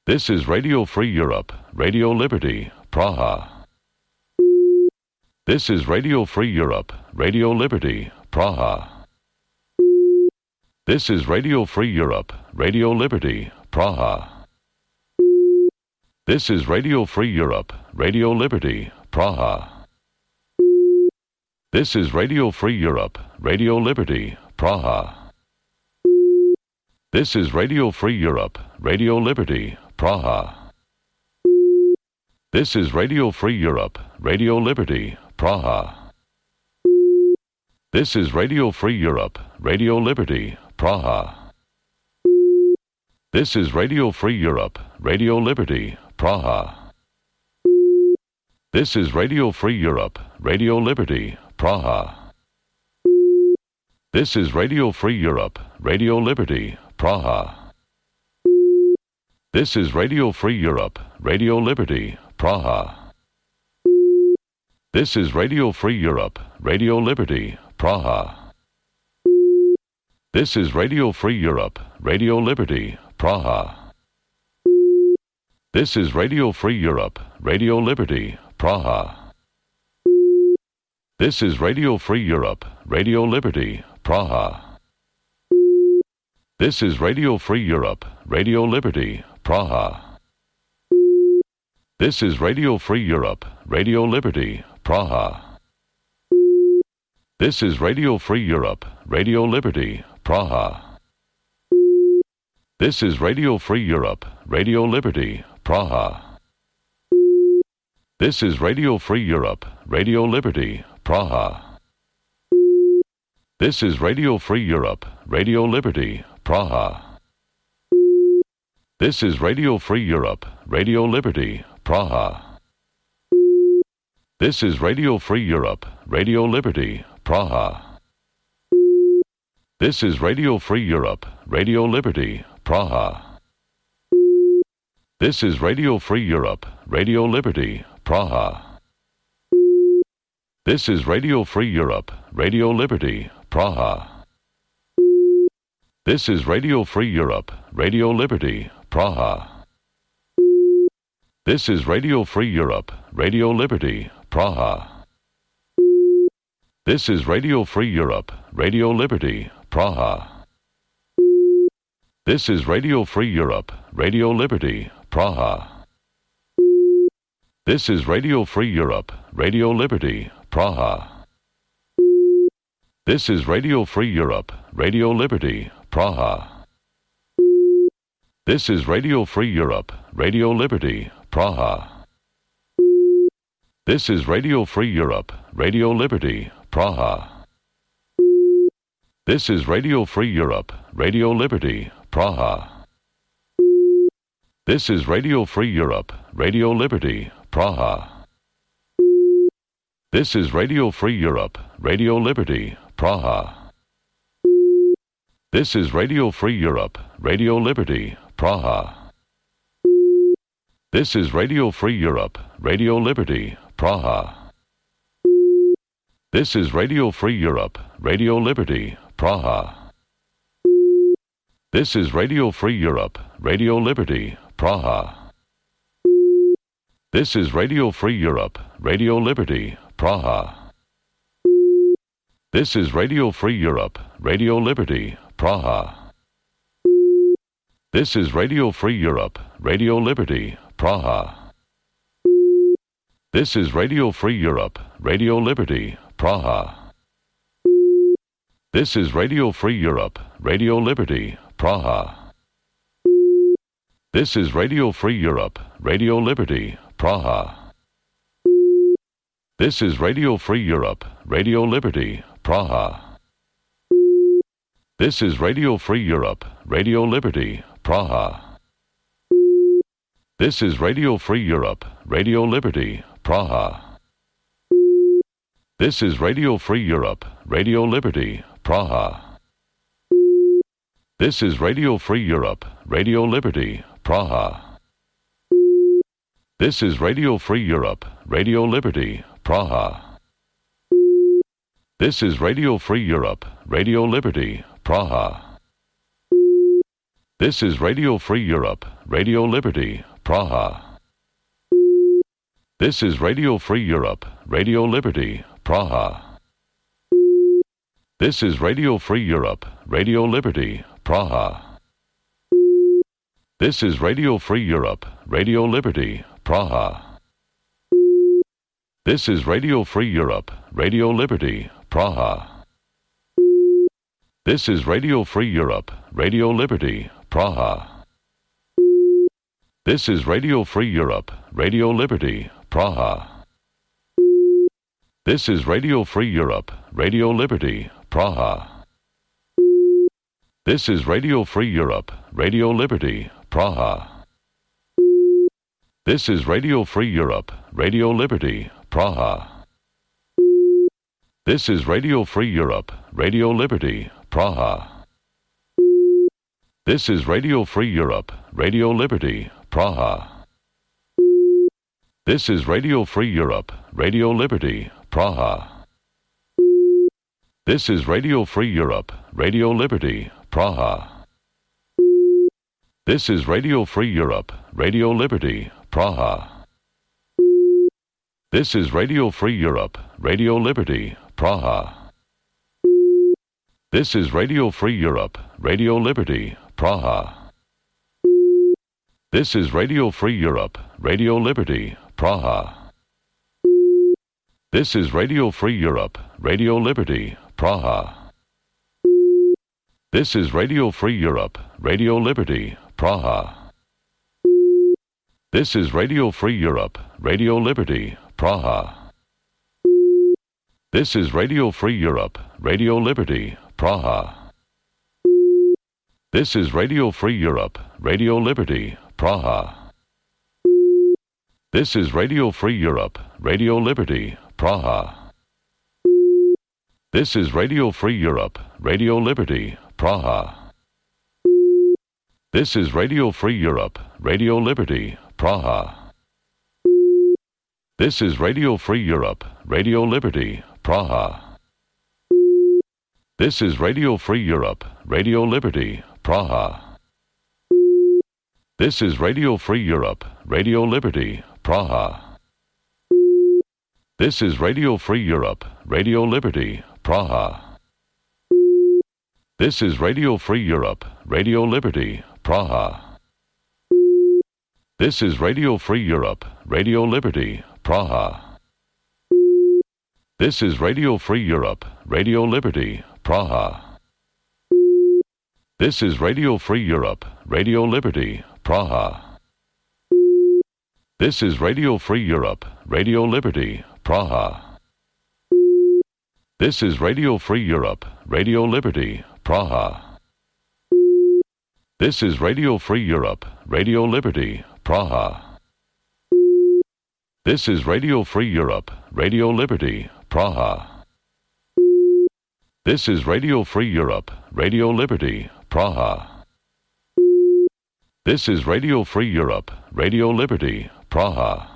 This is Radio Free Europe, Radio Liberty, Praha. This is Radio Free Europe, Radio Liberty, Praha. This is Radio Free Europe, Radio Liberty, Praha. This is Radio Free Europe, Radio Liberty, Praha. This is Radio Free Europe, Radio Liberty, Praha. This is Radio Free Europe, Radio Liberty, Praha. This is Radio Free Europe, Radio Liberty, Praha. This is Radio Free Europe, Radio Liberty, Praha. This is Radio Free Europe, Radio Liberty, Praha. This is Radio Free Europe, Radio Liberty, Praha. This is Radio Free Europe, Radio Liberty, Praha. This is Radio Free Europe, Radio Liberty, Praha. This is Radio Free Europe, Radio Liberty, Praha. This is Radio Free Europe, Radio Liberty, Praha. This is Radio Free Europe, Radio Liberty, Praha. This is Radio Free Europe, Radio Liberty, Praha. This is Radio Free Europe, Radio Liberty, Praha. This is Radio Free Europe, Radio Liberty, Praha. This is Radio Free Europe, Radio Liberty, Praha. This is Radio Free Europe, Radio Liberty, Praha. This is Radio Free Europe, Radio Liberty, Praha. This is Radio Free Europe, Radio Liberty, Praha. This is Radio Free Europe, Radio Liberty, Praha. This is Radio Free Europe, Radio Liberty, Praha. This is Radio Free Europe, Radio Liberty, Praha. This is Radio Free Europe, Radio Liberty, Praha. This is Radio Free Europe, Radio Liberty, Praha. This is Radio Free Europe, Radio Liberty, Praha. This is Radio Free Europe, Radio Liberty, Praha. This is Radio Free Europe, Radio Liberty, Praha. This is Radio Free Europe, Radio Liberty, Praha. This is Radio Free Europe, Radio Liberty, Praha. This is Radio Free Europe, Radio Liberty, Praha. This is Radio Free Europe, Radio Liberty, Praha. This is Radio Free Europe, Radio Liberty, Praha. This is Radio Free Europe, Radio Liberty, Praha. This is Radio Free Europe, Radio Liberty, Praha. This is Radio Free Europe, Radio Liberty, Praha. This is Radio Free Europe, Radio Liberty, Praha. This is Radio Free Europe, Radio Liberty, Praha. This is Radio Free Europe, Radio Liberty, Praha. This is Radio Free Europe, Radio Liberty, Praha. This is Radio Free Europe, Radio Liberty, Praha. This is Radio Free Europe, Radio Liberty, Praha. This is Radio Free Europe, Radio Liberty, Praha. This is Radio Free Europe, Radio Liberty, Praha. This is Radio Free Europe, Radio Liberty, Praha. This is Radio Free Europe, Radio Liberty, Praha. This is Radio Free Europe, Radio Liberty, Praha. This is Radio Free Europe, Radio Liberty, Praha. This is Radio Free Europe, Radio Liberty, Praha. This is Radio Free Europe, Radio Liberty, Praha. This is Radio Free Europe, Radio Liberty, Praha. This is Radio Free Europe, Radio Liberty, Praha. This is Radio Free Europe, Radio Liberty, Praha. This is Radio Free Europe, Radio Liberty, Praha. This is Radio Free Europe, Radio Liberty, Praha. This is Radio Free Europe, Radio Liberty, Praha. This is Radio Free Europe, Radio Liberty, Praha. This is Radio Free Europe, Radio Liberty, Praha. This is Radio Free Europe, Radio Liberty, Praha. This is Radio Free Europe, Radio Liberty, Praha. This is Radio Free Europe, Radio Liberty, Praha. This is Radio Free Europe, Radio Liberty, Praha. This is Radio Free Europe, Radio Liberty, Praha. This is Radio Free Europe, Radio Liberty, Praha. This is Radio Free Europe, Radio Liberty, Praha. This is Radio Free Europe, Radio Liberty, Praha. This is Radio Free Europe, Radio Liberty, Praha. This is Radio Free Europe, Radio Liberty, Praha. This is Radio Free Europe, Radio Liberty, Praha. This is Radio Free Europe, Radio Liberty, Praha. This is Radio Free Europe, Radio Liberty, Praha. This is Radio Free Europe, Radio Liberty, Praha. This is Radio Free Europe, Radio Liberty, Praha. This is Radio Free Europe, Radio Liberty, Praha. This is Radio Free Europe, Radio Liberty, Praha. This is Radio Free Europe, Radio Liberty, Praha. This is Radio Free Europe, Radio Liberty, Praha. This is Radio Free Europe, Radio Liberty, Praha. This is Radio Free Europe, Radio Liberty, Praha. This is Radio Free Europe, Radio Liberty, Praha. This is Radio Free Europe, Radio Liberty, Praha. This is Radio Free Europe, Radio Liberty, Praha. This is Radio Free Europe, Radio Liberty, Praha. This is Radio Free Europe, Radio Liberty, Praha. This is Radio Free Europe, Radio Liberty, Praha. This is Radio Free Europe, Radio Liberty, Praha. This is Radio Free Europe, Radio Liberty, Praha. This is Radio Free Europe, Radio Liberty, Praha. This is Radio Free Europe, Radio Liberty, Praha. This is Radio Free Europe, Radio Liberty, Praha. This is Radio Free Europe, Radio Liberty, Praha. This is Radio Free Europe, Radio Liberty, Praha. This is Radio Free Europe, Radio Liberty, Praha.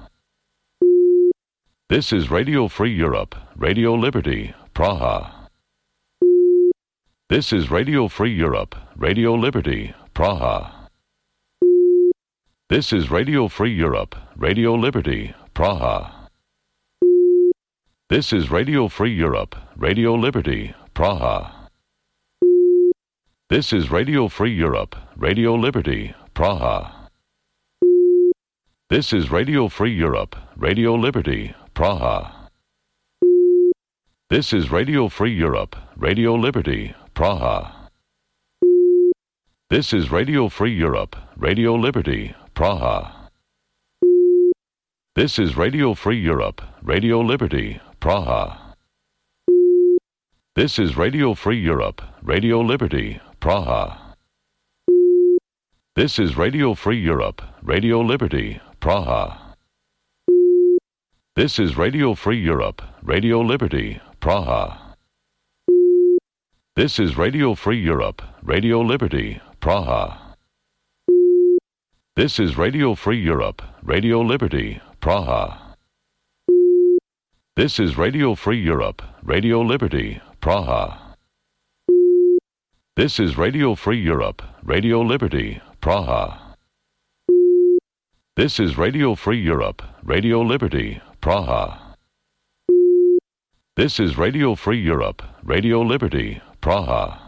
This is Radio Free Europe, Radio Liberty, Praha. This is Radio Free Europe, Radio Liberty, Praha. This is Radio Free Europe, Radio Liberty, Praha. This is Radio Free Europe, Radio Liberty, Praha. This is Radio Free Europe, Radio Liberty, Praha. This is Radio Free Europe, Radio Liberty, Praha. This is Radio Free Europe, Radio Liberty, Praha. This is Radio Free Europe, Radio Liberty, Praha. This is Radio Free Europe, Radio Liberty, Praha. This is Radio Free Europe, Radio Liberty, Praha. This is Radio Free Europe, Radio Liberty, Praha. This is Radio Free Europe, Radio Liberty, Praha. This is Radio Free Europe, Radio Liberty, Praha. This is Radio Free Europe, Radio Liberty, Praha. This is Radio Free Europe, Radio Liberty, Praha. This is Radio Free Europe, Radio Liberty, Praha. This is Radio Free Europe, Radio Liberty, Praha. This is Radio Free Europe, Radio Liberty, Praha.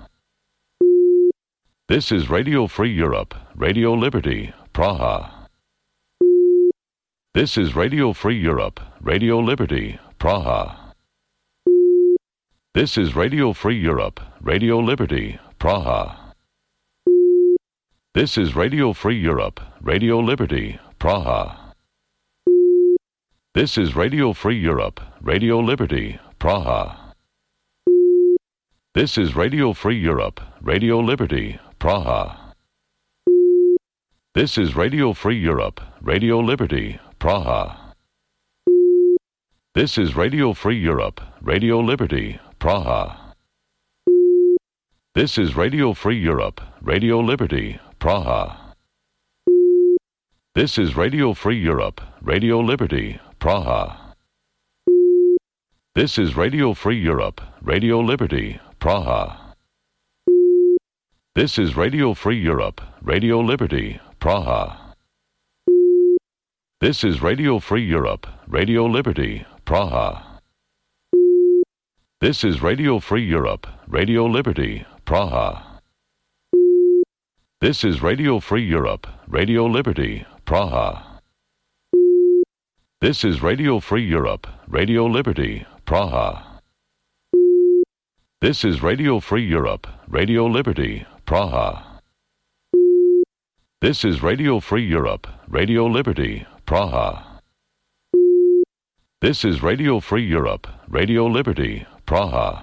This is Radio Free Europe, Radio Liberty, Praha. This is Radio Free Europe, Radio Liberty, Praha. This is Radio Free Europe, Radio Liberty, Praha. This is Radio Free Europe, Radio Liberty, Praha. This is Radio Free Europe, Radio Liberty, Praha. This is Radio Free Europe, Radio Liberty, Praha. This is Radio Free Europe, Radio Liberty, Praha. This is Radio Free Europe, Radio Liberty, Praha. This is Radio Free Europe, Radio Liberty, Praha. This is Radio Free Europe, Radio Liberty, Praha. This is Radio Free Europe, Radio Liberty, Praha. This is Radio Free Europe, Radio Liberty, Praha. This is Radio Free Europe, Radio Liberty, Praha. This is Radio Free Europe, Radio Liberty, Praha. This is Radio Free Europe, Radio Liberty, Praha. This is Radio Free Europe, Radio Liberty, Praha. This is Radio Free Europe, Radio Liberty, Praha. This is Radio Free Europe, Radio Liberty, Praha. This is Radio Free Europe, Radio Liberty, Praha.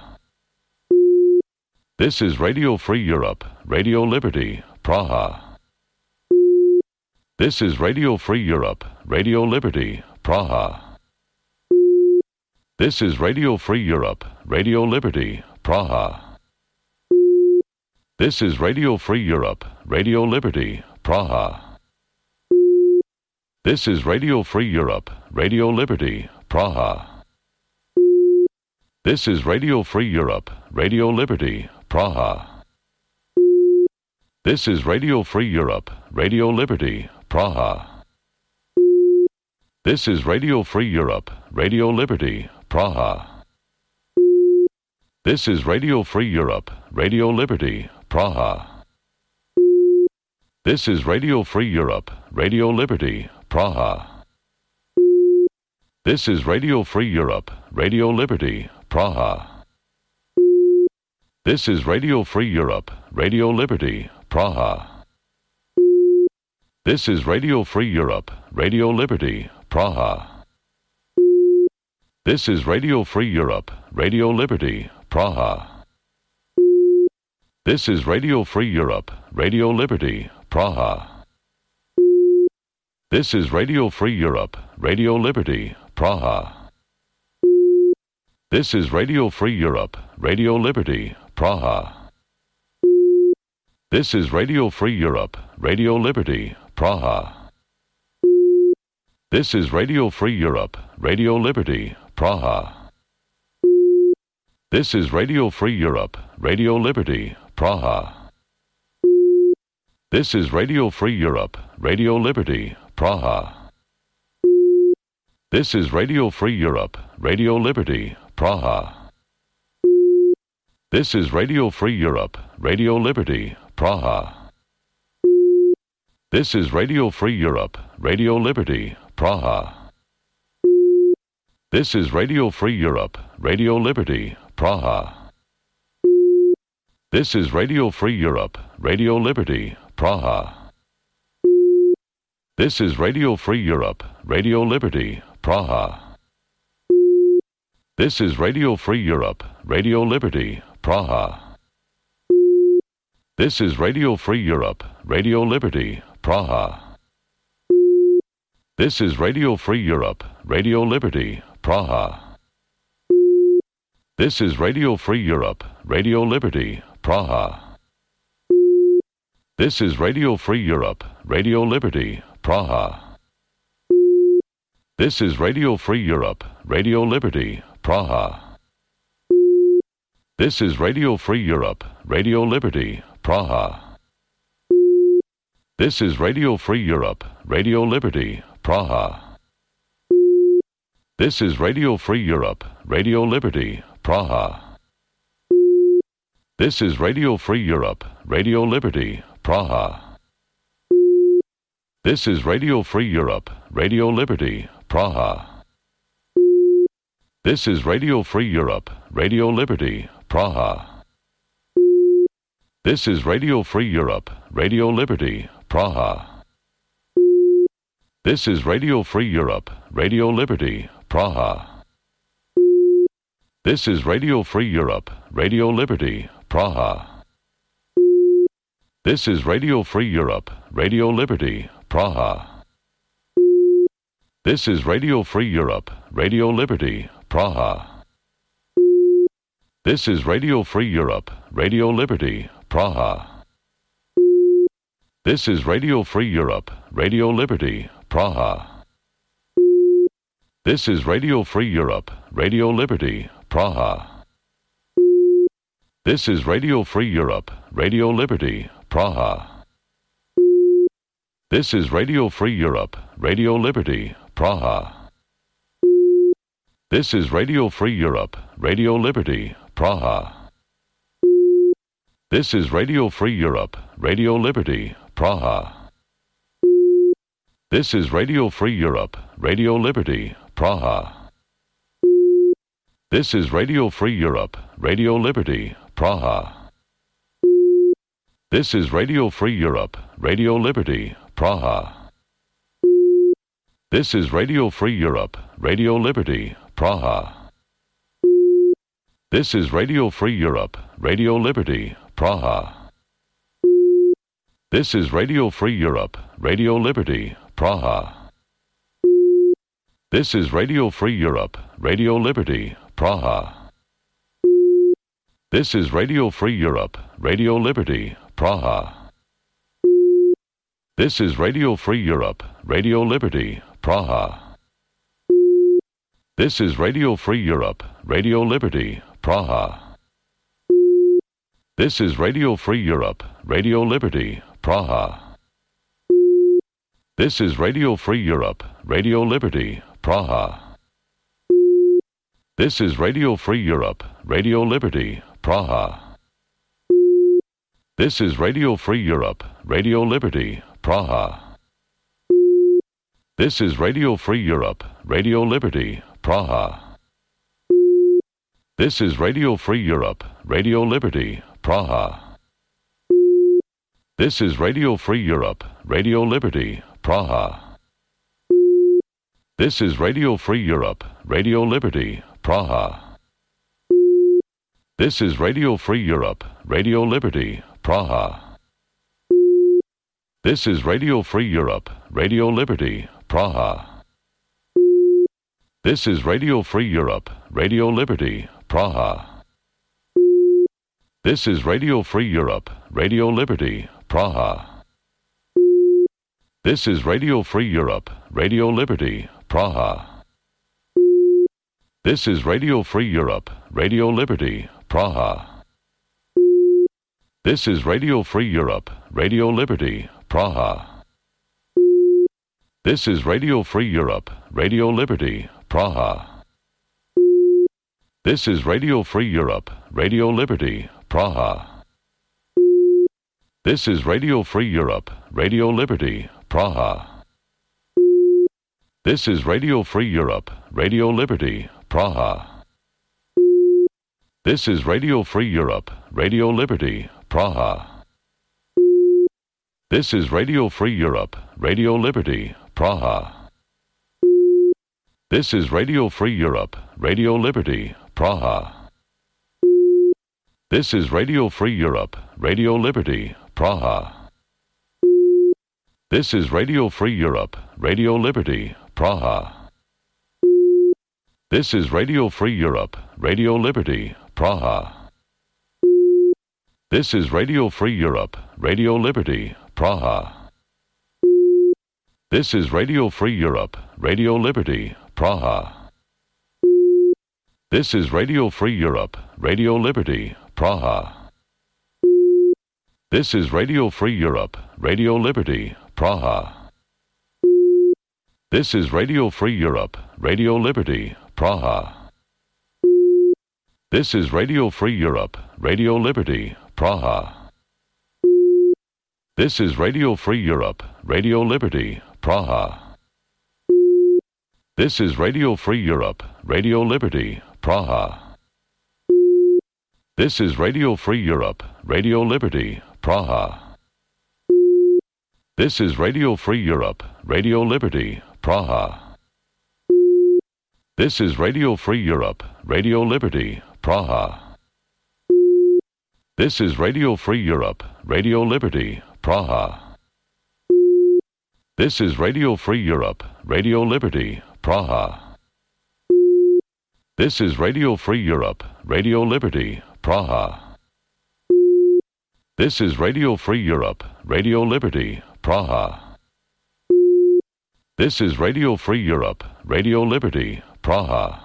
This is Radio Free Europe, Radio Liberty, Praha. This is Radio Free Europe, Radio Liberty, Praha. This is Radio Free Europe, Radio Liberty, Praha. This is Radio Free Europe, Radio Liberty, Praha. This is Radio Free Europe, Radio Liberty, Praha. This is Radio Free Europe, Radio Liberty, Praha. This is Radio Free Europe, Radio Liberty, Praha. This is Radio Free Europe, Radio Liberty, Praha. This is Radio Free Europe, Radio Liberty, Praha. This is Radio Free Europe, Radio Liberty, Praha. This is Radio Free Europe, Radio Liberty, Praha. This is Radio Free Europe, Radio Liberty, Praha. This is Radio Free Europe, Radio Liberty, Praha. This is Radio Free Europe, Radio Liberty, Praha. This is Radio Free Europe, Radio Liberty, Praha. This is Radio Free Europe, Radio Liberty, Praha. This is Radio Free Europe, Radio Liberty, Praha. This is Radio Free Europe, Radio Liberty, Praha. This is Radio Free Europe, Radio Liberty, Praha. This is Radio Free Europe, Radio Liberty, Praha. This is Radio Free Europe, Radio Liberty, Praha. This is Radio Free Europe, Radio Liberty, Praha. This is Radio Free Europe, Radio Liberty, Praha. This is Radio Free Europe, Radio Liberty, Praha. This is Radio Free Europe, Radio Liberty, Praha. This is Radio Free Europe, Radio Liberty, Praha. This is Radio Free Europe, Radio Liberty, Praha. This is Radio Free Europe, Radio Liberty, Praha. This is Radio Free Europe, Radio Liberty, Praha. This is Radio Free Europe, Radio Liberty, Praha. This is Radio Free Europe, Radio Liberty, Praha. This is Radio Free Europe, Radio Liberty, Praha. This is Radio Free Europe, Radio Liberty, Praha. This is Radio Free Europe, Radio Liberty, Praha. This is Radio Free Europe, Radio Liberty, Praha. This is Radio Free Europe, Radio Liberty, Praha. This is Radio Free Europe, Radio Liberty, Praha. This is Radio Free Europe, Radio Liberty, Praha. This is Radio Free Europe, Radio Liberty, Praha. This is Radio Free Europe, Radio Liberty, Praha. This is Radio Free Europe, Radio Liberty, Praha. This is Radio Free Europe, Radio Liberty, Praha. This is Radio Free Europe, Radio Liberty, Praha. This is Radio Free Europe, Radio Liberty, Praha. This is Radio Free Europe, Radio Liberty, Praha. This is Radio Free Europe, Radio Liberty, Praha. This is Radio Free Europe, Radio Liberty, Praha. This is Radio Free Europe, Radio Liberty, Praha. This is Radio Free Europe, Radio Liberty, Praha. This is Radio Free Europe, Radio Liberty, Praha. This is Radio Free Europe, Radio Liberty, Praha. This is Radio Free Europe, Radio Liberty, Praha. This is Radio Free Europe, Radio Liberty, Praha. This is Radio Free Europe, Radio Liberty, Praha. This is Radio Free Europe, Radio Liberty, Praha. This is Radio Free Europe, Radio Liberty, Praha. This is Radio Free Europe, Radio Liberty, Praha. This is Radio Free Europe, Radio Liberty, Praha. This is Radio Free Europe, Radio Liberty, Praha. This is Radio Free Europe, Radio Liberty, Praha. This is Radio Free Europe, Radio Liberty, Praha. This is Radio Free Europe, Radio Liberty, Praha. This is Radio Free Europe, Radio Liberty, Praha. This is Radio Free Europe, Radio Liberty, Praha. This is Radio Free Europe, Radio Liberty, Praha. This is Radio Free Europe, Radio Liberty, Praha. This is Radio Free Europe, Radio Liberty, Praha. This is Radio Free Europe, Radio Liberty, Praha. This is Radio Free Europe, Radio Liberty, Praha. This is Radio Free Europe, Radio Liberty, Praha. This is Radio Free Europe, Radio Liberty, Praha. This is Radio Free Europe, Radio Liberty, Praha. This is Radio Free Europe, Radio Liberty, Praha. This is Radio Free Europe, Radio Liberty, Praha. This is Radio Free Europe, Radio Liberty, Praha. This is Radio Free Europe, Radio Liberty, Praha. This is Radio Free Europe, Radio Liberty, Praha. This is Radio Free Europe, Radio Liberty, Praha. This is Radio Free Europe, Radio Liberty, Praha. This is Radio Free Europe, Radio Liberty, Praha. This is Radio Free Europe, Radio Liberty, Praha. This is Radio Free Europe, Radio Liberty, Praha. This is Radio Free Europe, Radio Liberty, Praha. This is Radio Free Europe, Radio Liberty, Praha. This is Radio Free Europe, Radio Liberty, Praha. This is Radio Free Europe, Radio Liberty, Praha. This is Radio Free Europe, Radio Liberty, Praha. This is Radio Free Europe, Radio Liberty, Praha. This is Radio Free Europe, Radio Liberty, Praha. This is Radio Free Europe, Radio Liberty, Praha. This is Radio Free Europe, Radio Liberty, Praha. This is Radio Free Europe, Radio Liberty, Praha. This is Radio Free Europe, Radio Liberty, Praha. This is Radio Free Europe, Radio Liberty, Praha. This is Radio Free Europe, Radio Liberty, Praha. This is Radio Free Europe, Radio Liberty, Praha. This is Radio Free Europe, Radio Liberty, Praha. This is Radio Free Europe, Radio Liberty, Praha. This is Radio Free Europe, Radio Liberty, Praha. This is Radio Free Europe, Radio Liberty, Praha. This is Radio Free Europe, Radio Liberty, Praha. This is Radio Free Europe, Radio Liberty, Praha.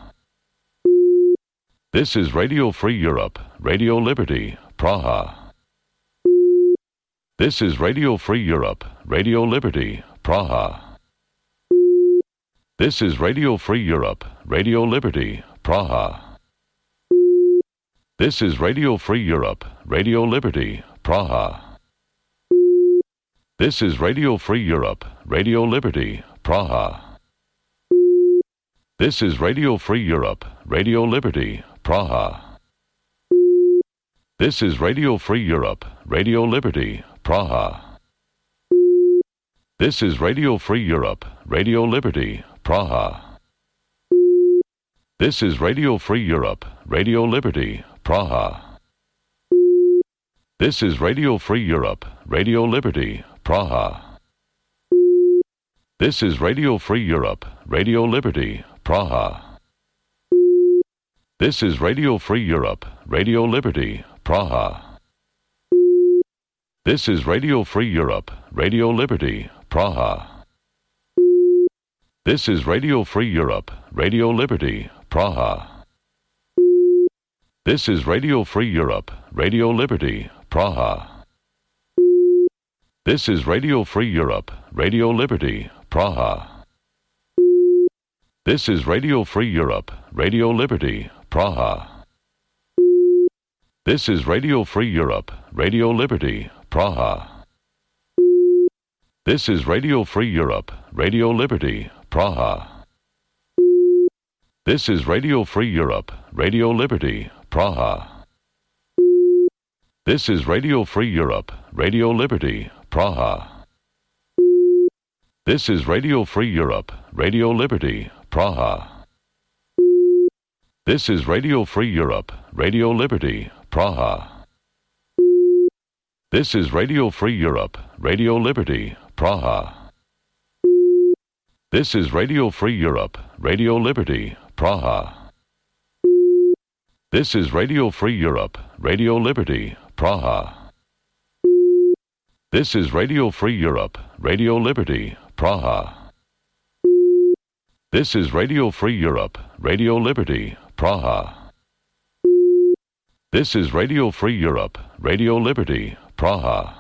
This is Radio Free Europe, Radio Liberty, Praha. This is Radio Free Europe, Radio Liberty, Praha. This is Radio Free Europe, Radio Liberty, Praha. This is Radio Free Europe, Radio Liberty, Praha. This is Radio Free Europe, Radio Liberty, Praha. This is Radio Free Europe, Radio Liberty, Praha. This is Radio Free Europe, Radio Liberty, Praha. This is Radio Free Europe, Radio Liberty, Praha. This is Radio Free Europe, Radio Liberty, Praha. This is Radio Free Europe, Radio Liberty, Praha. This is Radio Free Europe, Radio Liberty, Praha. This is Radio Free Europe, Radio Liberty, Praha. This is Radio Free Europe, Radio Liberty, Praha. This is Radio Free Europe, Radio Liberty, Praha. This is Radio Free Europe, Radio Liberty, Praha. This is Radio Free Europe, Radio Liberty, Praha. This is Radio Free Europe, Radio Liberty, Praha. This is Radio Free Europe, Radio Liberty, Praha. This is Radio Free Europe, Radio Liberty, Praha. This is Radio Free Europe, Radio Liberty, Praha. This is Radio Free Europe, Radio Liberty, Praha. This is Radio Free Europe, Radio Liberty, Praha. This is Radio Free Europe, Radio Liberty, Praha. This is Radio Free Europe, Radio Liberty, Praha. This is Radio Free Europe, Radio Liberty, Praha. This is Radio Free Europe, Radio Liberty, Praha. This is Radio Free Europe, Radio Liberty, Praha. This is Radio Free Europe, Radio Liberty, Praha. This is Radio Free Europe, Radio Liberty, Praha.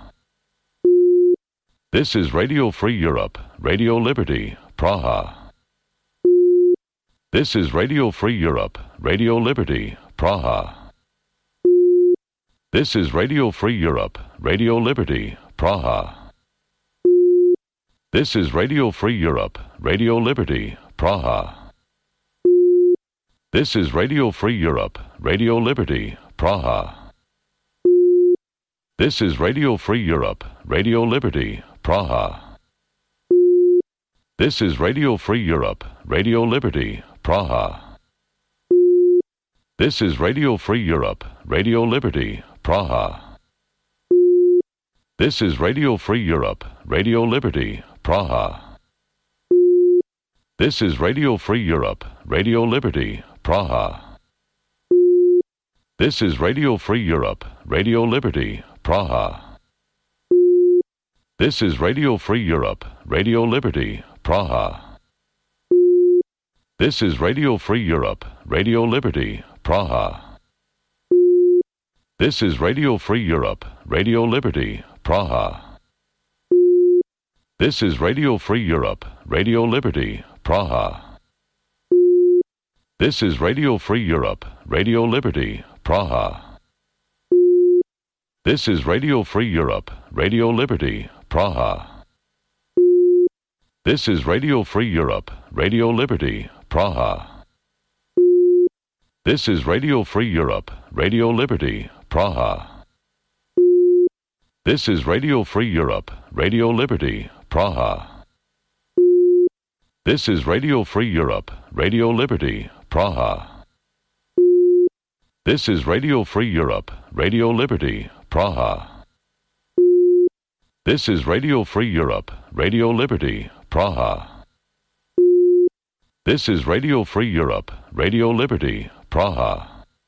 This is Radio Free Europe, Radio Liberty, Praha. This is Radio Free Europe, Radio Liberty, Praha. This is Radio Free Europe, Radio Liberty, Praha. This is Radio Free Europe, Radio Liberty, Praha. This is Radio Free Europe, Radio Liberty, Praha. This is Radio Free Europe, Radio Liberty, Praha. This is Radio Free Europe, Radio Liberty, Praha. This is Radio Free Europe, Radio Liberty, Praha. This is Radio Free Europe, Radio Liberty, Praha. This is Radio Free Europe, Radio Liberty, Praha. This is Radio Free Europe, Radio Liberty, Praha. This is Radio Free Europe, Radio Liberty, Praha. This is Radio Free Europe, Radio Liberty, Praha. This is Radio Free Europe, Radio Liberty, Praha. This is Radio Free Europe, Radio Liberty, Praha. This is Radio Free Europe, Radio Liberty, Praha. This is Radio Free Europe, Radio Liberty, Praha. This is Radio Free Europe, Radio Liberty, Praha. This is Radio Free Europe, Radio Liberty, Praha. This is Radio Free Europe, Radio Liberty, Praha. This is Radio Free Europe, Radio Liberty, Praha. This is Radio Free Europe, Radio Liberty, Praha. This is Radio Free Europe, Radio Liberty, Praha. This is Radio Free Europe, Radio Liberty, Praha.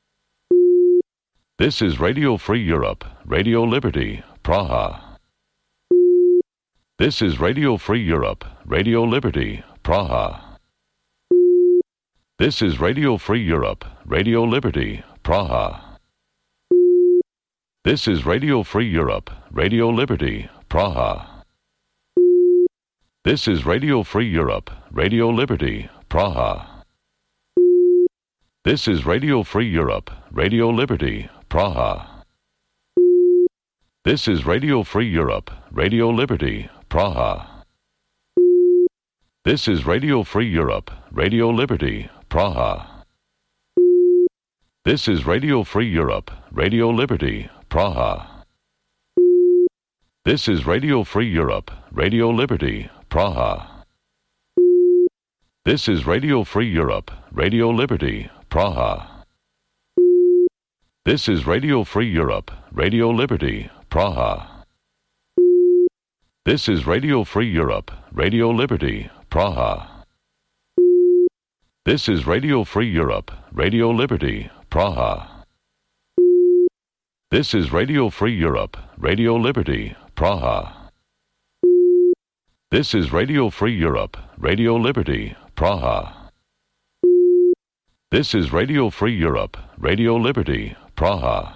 This is Radio Free Europe, Radio Liberty, Praha. This is Radio Free Europe, Radio Liberty, Praha. This is Radio Free Europe, Radio Liberty, Praha. This is Radio Free Europe, Radio Liberty, Praha. This is Radio Free Europe, Radio Liberty, Praha. This is Radio Free Europe, Radio Liberty, Praha. This is Radio Free Europe, Radio Liberty, Praha. This is Radio Free Europe, Radio Liberty, Praha. This is Radio Free Europe, Radio Liberty, Praha. This is Radio Free Europe, Radio Liberty, Praha. This is Radio Free Europe, Radio Liberty, Praha. This is Radio Free Europe, Radio Liberty, Praha. This is Radio Free Europe, Radio Liberty, Praha. This is Radio Free Europe, Radio Liberty, Praha. This is Radio Free Europe, Radio Liberty, Praha. This is Radio Free Europe, Radio Liberty, Praha. This is Radio Free Europe, Radio Liberty, Praha.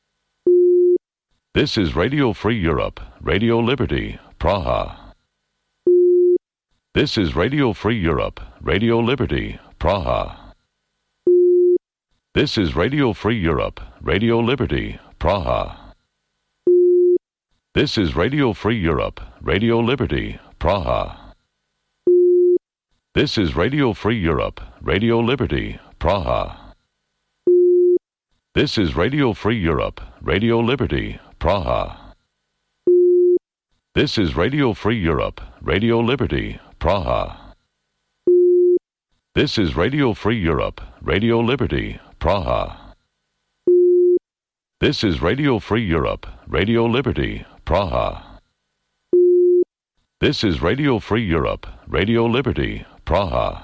This is Radio Free Europe, Radio Liberty, Praha. This is Radio Free Europe, Radio Liberty, Praha. This is Radio Free Europe, Radio Liberty, Praha. This is Radio Free Europe, Radio Liberty, Praha. This is Radio Free Europe, Radio Liberty, Praha. This is Radio Free Europe, Radio Liberty, Praha. This is Radio Free Europe, Radio Liberty, Praha. This is Radio Free Europe, Radio Liberty, Praha. This is Radio Free Europe, Radio Liberty, Praha. This is Radio Free Europe, Radio Liberty, Praha.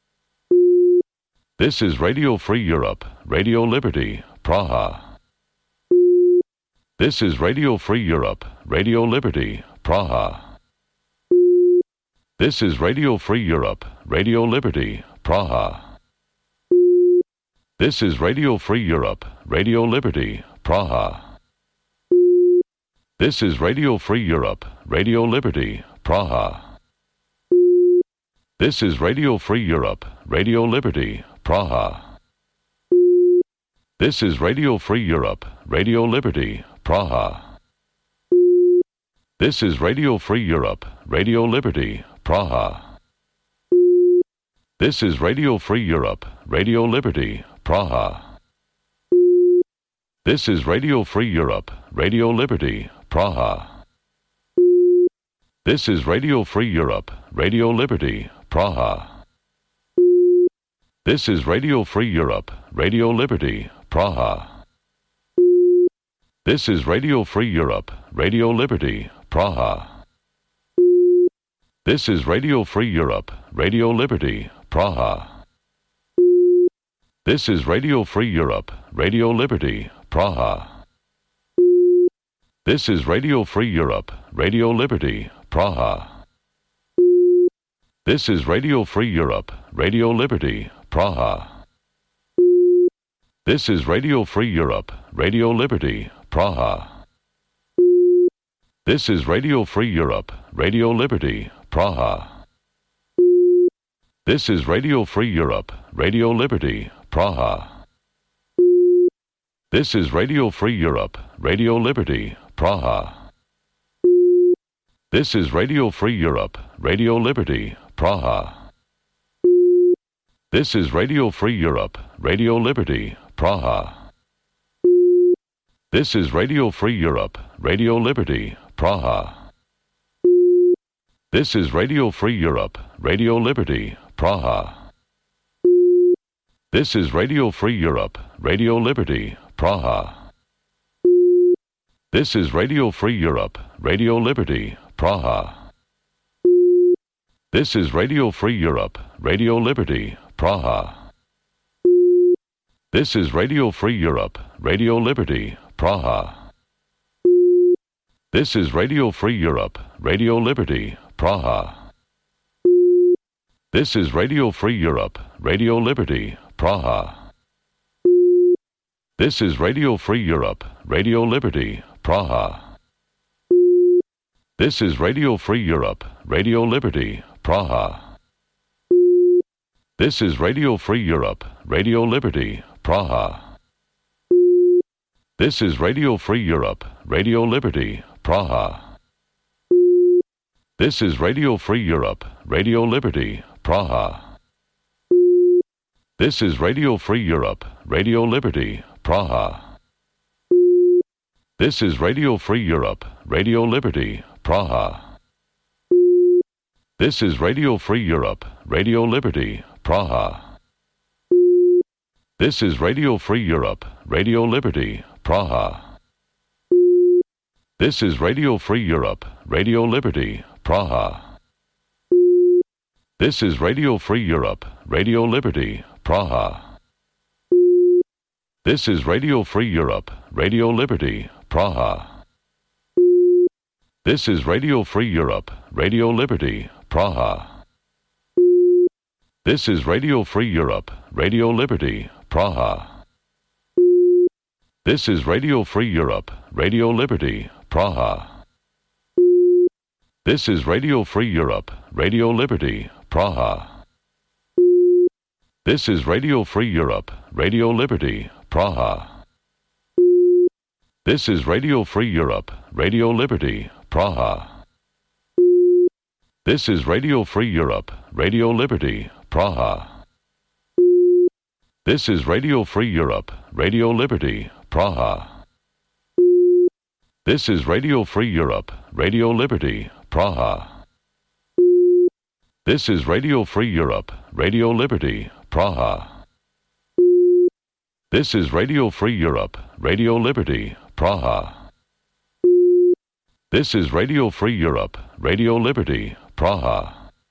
This is Radio Free Europe, Radio Liberty, Praha. This is Radio Free Europe, Radio Liberty, Praha. This is Radio Free Europe, Radio Liberty, Praha. This is Radio Free Europe, Radio Liberty, Praha. This is Radio Free Europe, Radio Liberty, Praha. This is Radio Free Europe, Radio Liberty, Praha. This is Radio Free Europe, Radio Liberty, Praha. This is Radio Free Europe, Radio Liberty, Praha. This is Radio Free Europe, Radio Liberty, Praha. This is Radio Free Europe, Radio Liberty, Praha. This is Radio Free Europe, Radio Liberty, Praha. This is Radio Free Europe, Radio Liberty, Praha. This is Radio Free Europe, Radio Liberty, Praha. This is Radio Free Europe, Radio Liberty, Praha. This is Radio Free Europe, Radio Liberty, Praha. This is Radio Free Europe, Radio Liberty, Praha. This is Radio Free Europe, Radio Liberty, Praha. This is Radio Free Europe, Radio Liberty, Praha. This is Radio Free Europe, Radio Liberty, Praha. This is Radio Free Europe, Radio Liberty, Praha. This is Radio Free Europe, Radio Liberty, Praha. This is Radio Free Europe, Radio Liberty, Praha. This is Radio Free Europe, Radio Liberty, Praha. This is Radio Free Europe, Radio Liberty, Praha. This is Radio Free Europe, Radio Liberty, Praha. This is Radio Free Europe, Radio Liberty, Praha. This is Radio Free Europe, Radio Liberty, Praha. This is Radio Free Europe, Radio Liberty, Praha. This is Radio Free Europe, Radio Liberty, Praha. This is Radio Free Europe, Radio Liberty, Praha. This is Radio Free Europe, Radio Liberty, Praha. This is Radio Free Europe, Radio Liberty, Praha. This is Radio Free Europe, Radio Liberty, Praha. This is Radio Free Europe, Radio Liberty, Praha. This is Radio Free Europe, Radio Liberty, Praha. This is Radio Free Europe, Radio Liberty, Praha. This is Radio Free Europe, Radio Liberty, Praha. This is Radio Free Europe, Radio Liberty, Praha. This is Radio Free Europe, Radio Liberty, Praha. This is Radio Free Europe, Radio Liberty, Praha. This is Radio Free Europe, Radio Liberty, Praha. This is Radio Free Europe, Radio Liberty, Praha. This is Radio Free Europe, Radio Liberty, Praha. This is Radio Free Europe, Radio Liberty, Praha. This is Radio Free Europe, Radio Liberty, Praha. This is Radio Free Europe, Radio Liberty, Praha. This is Radio Free Europe, Radio Liberty, Praha. This is Radio Free Europe, Radio Liberty, Praha. This is Radio Free Europe, Radio Liberty, Praha. This is Radio Free Europe, Radio Liberty, Praha. This is Radio Free Europe, Radio Liberty, Praha. This is Radio Free Europe, Radio Liberty, Praha. This is Radio Free Europe, Radio Liberty, Praha. This is Radio Free Europe, Radio Liberty, Praha. This is Radio Free Europe, Radio Liberty, Praha.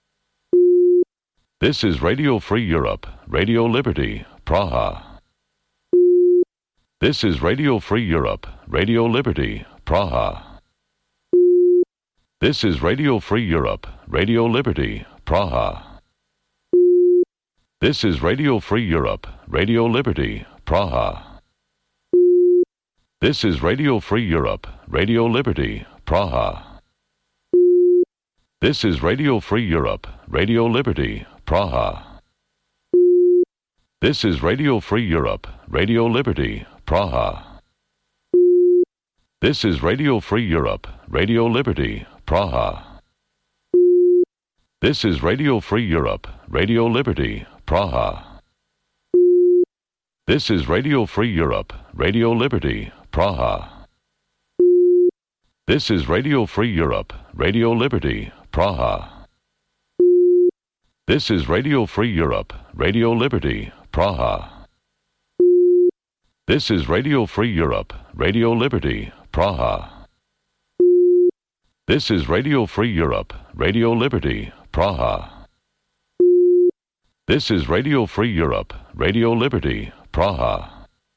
This is Radio Free Europe, Radio Liberty, Praha. This is Radio Free Europe, Radio Liberty, Praha. This is Radio Free Europe, Radio Liberty, Praha. This is Radio Free Europe, Radio Liberty, Praha. This is Radio Free Europe, Radio Liberty, Praha. This is Radio Free Europe, Radio Liberty, Praha. This is Radio Free Europe, Radio Liberty, Praha. This is Radio Free Europe, Radio Liberty, Praha. This is Radio Free Europe, Radio Liberty, Praha. This is Radio Free Europe, Radio Liberty, Praha. This is Radio Free Europe, Radio Liberty, Praha. This is Radio Free Europe, Radio Liberty, Praha. This is Radio Free Europe, Radio Liberty, Praha. This is Radio Free Europe, Radio Liberty, Praha. This is Radio Free Europe, Radio Liberty, Praha.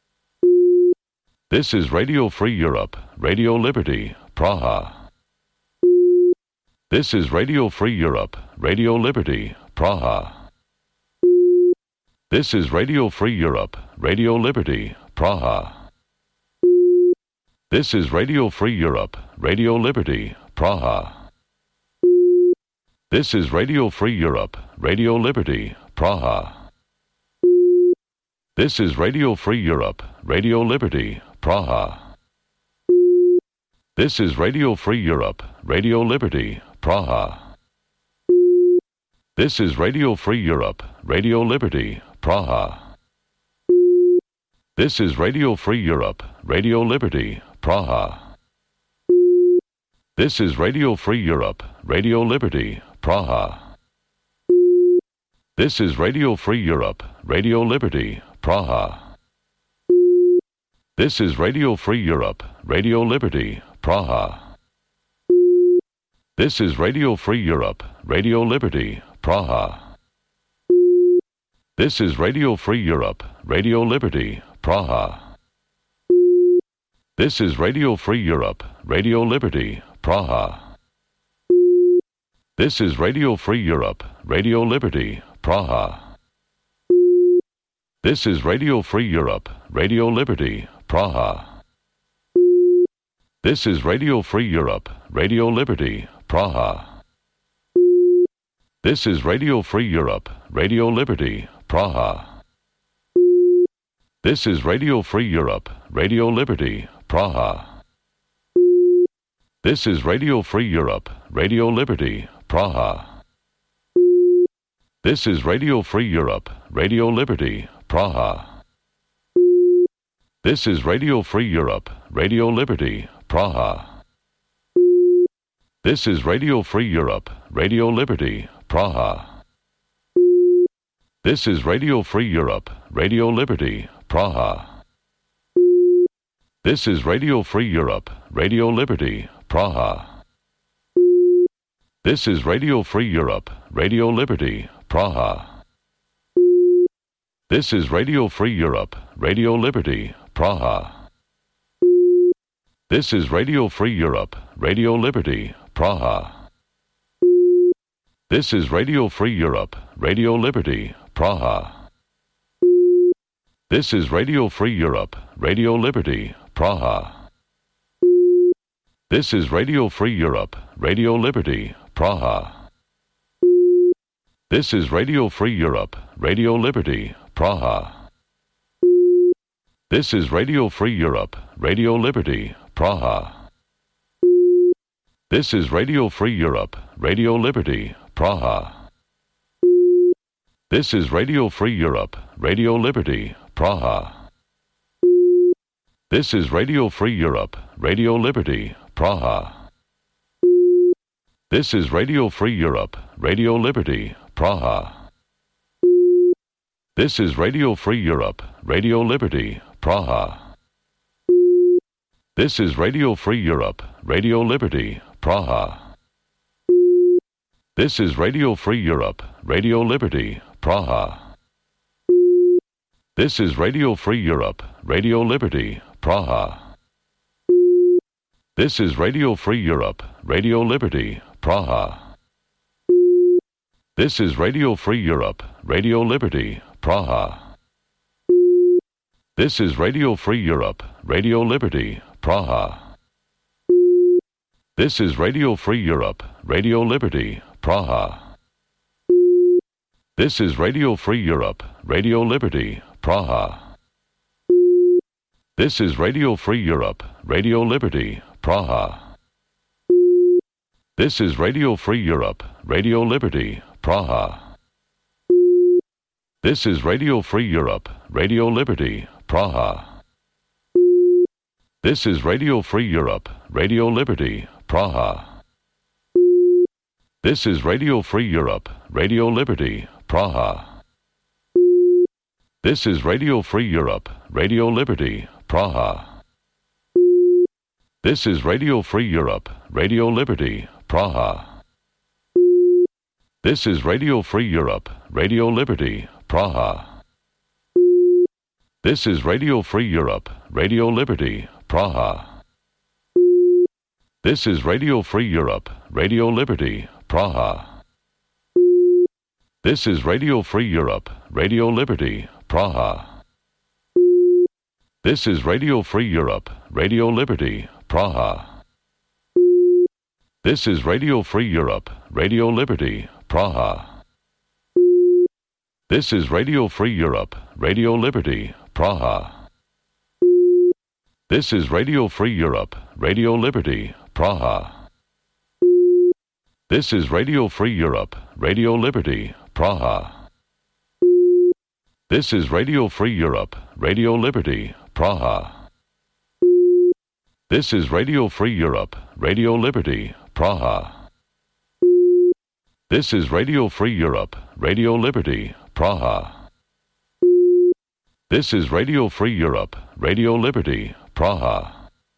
This is Radio Free Europe, Radio Liberty, Praha. This is Radio Free Europe, Radio Liberty, Praha. This is Radio Free Europe, Radio Liberty, Praha. This is Radio Free Europe, Radio Liberty, Praha. This is Radio Free Europe, Radio Liberty, Praha. This is Radio Free Europe, Radio Liberty, Praha. This is Radio Free Europe, Radio Liberty, Praha. This is Radio Free Europe, Radio Liberty, Praha. This is Radio Free Europe, Radio Liberty, Praha. This is Radio Free Europe, Radio Liberty, Praha. This is Radio Free Europe, Radio Liberty, Praha. This is Radio Free Europe, Radio Liberty, Praha. This is Radio Free Europe, Radio Liberty, Praha. This is Radio Free Europe, Radio Liberty, Praha. This is Radio Free Europe, Radio Liberty, Praha. This is Radio Free Europe, Radio Liberty, Praha. This is Radio Free Europe, Radio Liberty, Praha. This is Radio Free Europe, Radio Liberty, Praha. This is Radio Free Europe, Radio Liberty, Praha. This is Radio Free Europe, Radio Liberty, Praha. This is Radio Free Europe, Radio Liberty, Praha. This is Radio Free Europe, Radio Liberty, Praha. This is Radio Free Europe, Radio Liberty, Praha. This is Radio Free Europe, Radio Liberty, Praha. This is Radio Free Europe, Radio Liberty, Praha. This is Radio Free Europe, Radio Liberty, Praha. This is Radio Free Europe, Radio Liberty, Praha. This is Radio Free Europe, Radio Liberty, Praha. This is Radio Free Europe, Radio Liberty, Praha. This is Radio Free Europe, Radio Liberty, Praha. This is Radio Free Europe, Radio Liberty, Praha. This is Radio Free Europe, Radio Liberty, Praha. This is Radio Free Europe, Radio Liberty, Praha. This is Radio Free Europe, Radio Liberty, Praha. This is Radio Free Europe, Radio Liberty, Praha. This is Radio Free Europe, Radio Liberty, Praha. This is Radio Free Europe, Radio Liberty, Praha. This is Radio Free Europe, Radio Liberty, Praha. This is Radio Free Europe, Radio Liberty, Praha. This is Radio Free Europe, Radio Liberty, Praha. This is Radio Free Europe, Radio Liberty, Praha. This is Radio Free Europe, Radio Liberty, Praha. This is Radio Free Europe, Radio Liberty, Praha. This is Radio Free Europe, Radio Liberty, Praha. This is Radio Free Europe, Radio Liberty, Praha. This is Radio Free Europe, Radio Liberty, Praha. This is Radio Free Europe, Radio Liberty, Praha. This is Radio Free Europe, Radio Liberty, Praha. This is Radio Free Europe, Radio Liberty, Praha. This is Radio Free Europe, Radio Liberty, Praha. This is Radio Free Europe, Radio Liberty, Praha. This is Radio Free Europe, Radio Liberty, Praha. This is Radio Free Europe, Radio Liberty, Praha. This is Radio Free Europe, Radio Liberty, Praha. This is Radio Free Europe, Radio Liberty, Praha. This is Radio Free Europe, Radio Liberty, Praha. This is Radio Free Europe, Radio Liberty, Praha. This is Radio Free Europe, Radio Liberty, Praha. This is Radio Free Europe, Radio Liberty, Praha. This is Radio Free Europe, Radio Liberty, Praha. This is Radio Free Europe, Radio Liberty, Praha. This is Radio Free Europe, Radio Liberty, Praha. This is Radio Free Europe, Radio Liberty, Praha. This is Radio Free Europe, Radio Liberty, Praha. This is Radio Free Europe, Radio Liberty, Praha. This is Radio Free Europe, Radio Liberty, Praha. This is Radio Free Europe, Radio Liberty, Praha.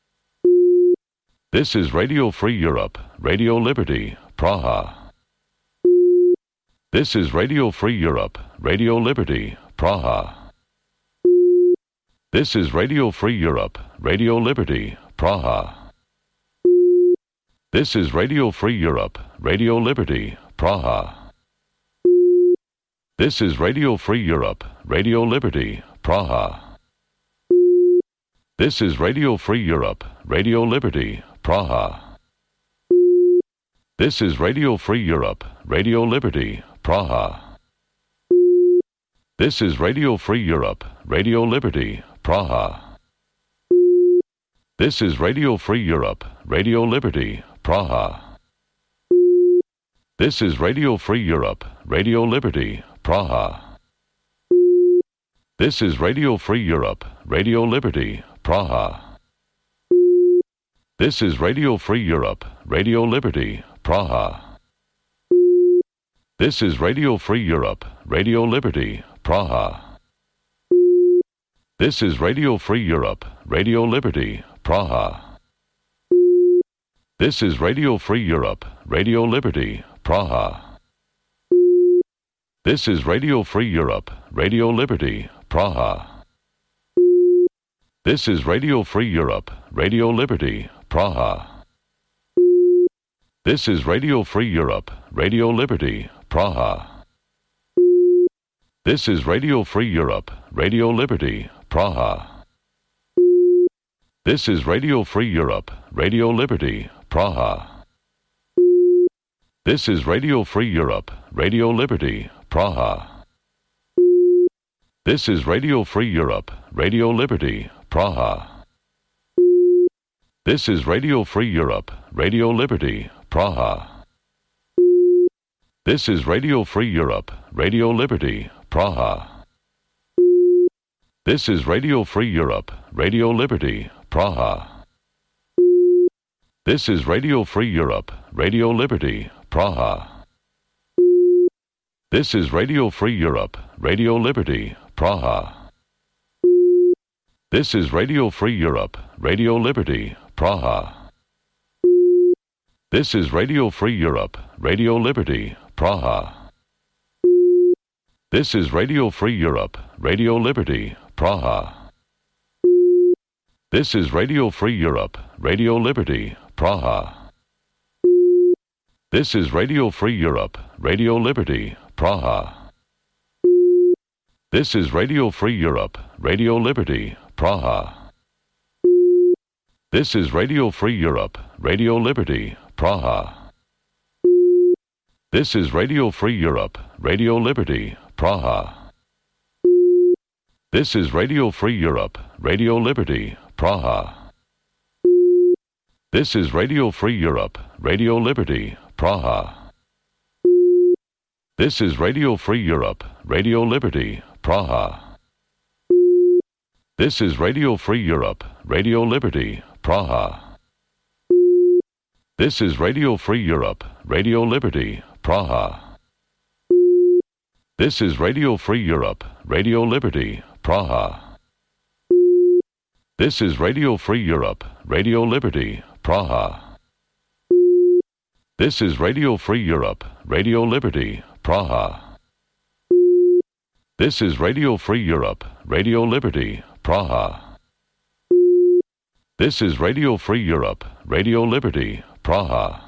This is Radio Free Europe, Radio Liberty, Praha. This is Radio Free Europe, Radio Liberty, Praha. This is Radio Free Europe, Radio Liberty, Praha. This is Radio Free Europe, Radio Liberty, Praha. This is Radio Free Europe, Radio Liberty, Praha. This is Radio Free Europe, Radio Liberty, Praha. This is Radio Free Europe, Radio Liberty, Praha. This is Radio Free Europe, Radio Liberty, Praha. This is Radio Free Europe, Radio Liberty, Praha. This is Radio Free Europe, Radio Liberty, Praha. This is Radio Free Europe, Radio Liberty, Praha. This is Radio Free Europe, Radio Liberty, Praha. This is Radio Free Europe, Radio Liberty, Praha. This is Radio Free Europe, Radio Liberty, Praha. This is Radio Free Europe, Radio Liberty, Praha. This is Radio Free Europe, Radio Liberty, Praha. This is Radio Free Europe, Radio Liberty, Praha. This is Radio Free Europe, Radio Liberty, Praha. This is Radio Free Europe, Radio Liberty, Praha. This is Radio Free Europe, Radio Liberty, Praha. This is Radio Free Europe, Radio Liberty, Praha. This is Radio Free Europe, Radio Liberty, Praha. This is Radio Free Europe, Radio Liberty, Praha. This is Radio Free Europe, Radio Liberty, Praha. This is Radio Free Europe, Radio Liberty, Praha. This is Radio Free Europe, Radio Liberty, Praha. This is Radio Free Europe, Radio Liberty, Praha. This is Radio Free Europe, Radio Liberty, Praha. This is Radio Free Europe, Radio Liberty, Praha. This is Radio Free Europe, Radio Liberty, Praha. This is Radio Free Europe, Radio Liberty, Praha. This is Radio Free Europe, Radio Liberty, Praha. This is Radio Free Europe, Radio Liberty, Praha. This is Radio Free Europe, Radio Liberty, Praha. This is Radio Free Europe, Radio Liberty, Praha. This is Radio Free Europe, Radio Liberty, Praha. This is Radio Free Europe, Radio Liberty, Praha. This is Radio Free Europe, Radio Liberty, Praha. This is Radio Free Europe, Radio Liberty, Praha. This is Radio Free Europe, Radio Liberty, Praha. This is Radio Free Europe, Radio Liberty, Praha. This is Radio Free Europe, Radio Liberty, Praha. This is Radio Free Europe, Radio Liberty, Praha. This is Radio Free Europe, Radio Liberty, Praha. This is Radio Free Europe, Radio Liberty, Praha.